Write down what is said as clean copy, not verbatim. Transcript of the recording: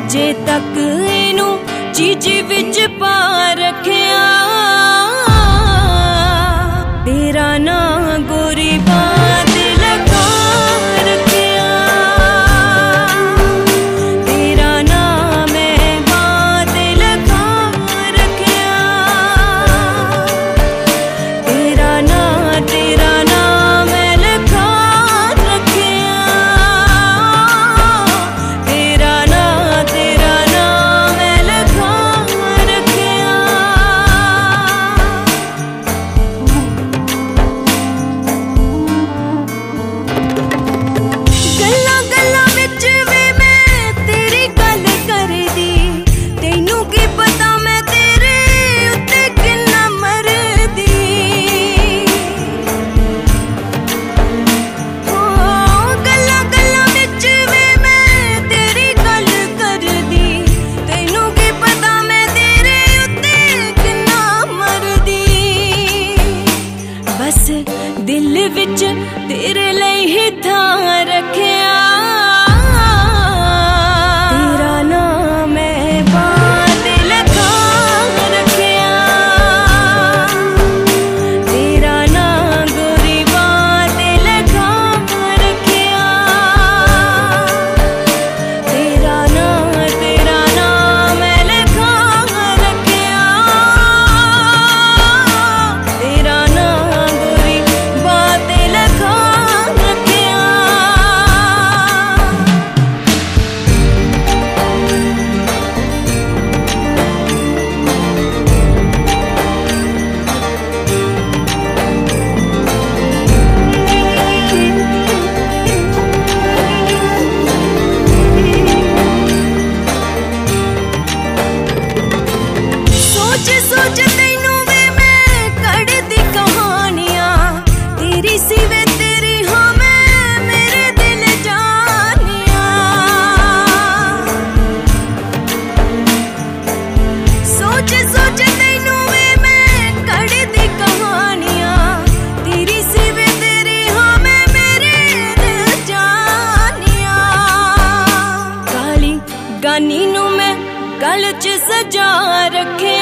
अजे तक इनू चीज विच पा रखिया तेरा ना गोरी बात लगा रखिया तेरा ना मैं बात लगा रखिया तेरा ना मैं लगा रखिया तेरा ना मैं लगा रखिया। गल्लां गल्लां विच वे मैं तेरी गल करदी तैनू की पता मैं तेरे उत्ते किन्ना मरदी गल्लां गल्लां विच वे मैं तेरी गल करदी तैनू की पता मैं तेरे उत्ते किन्ना मरदी बस दिल विच तेरे लिए ही था रखिया तेरा ना मैं बात लगा रखिया तेरा ना गोरी बात लगा रखिया तेरा ना मैं लगा रखिया तेरा ना गोरी बात लगा रखिया। सोच सोच तैनू वे मैं कढ़दी कहानियां तेरी सिवे तेरी हाँ मैं मेरे दिल जानिया सोच सोच तैनू वे मैं कढ़दी कहानियां तेरी सिवे तेरी हाँ मैं मेरे दिल जानिया काली गानी नू मैं गल च सजा रखे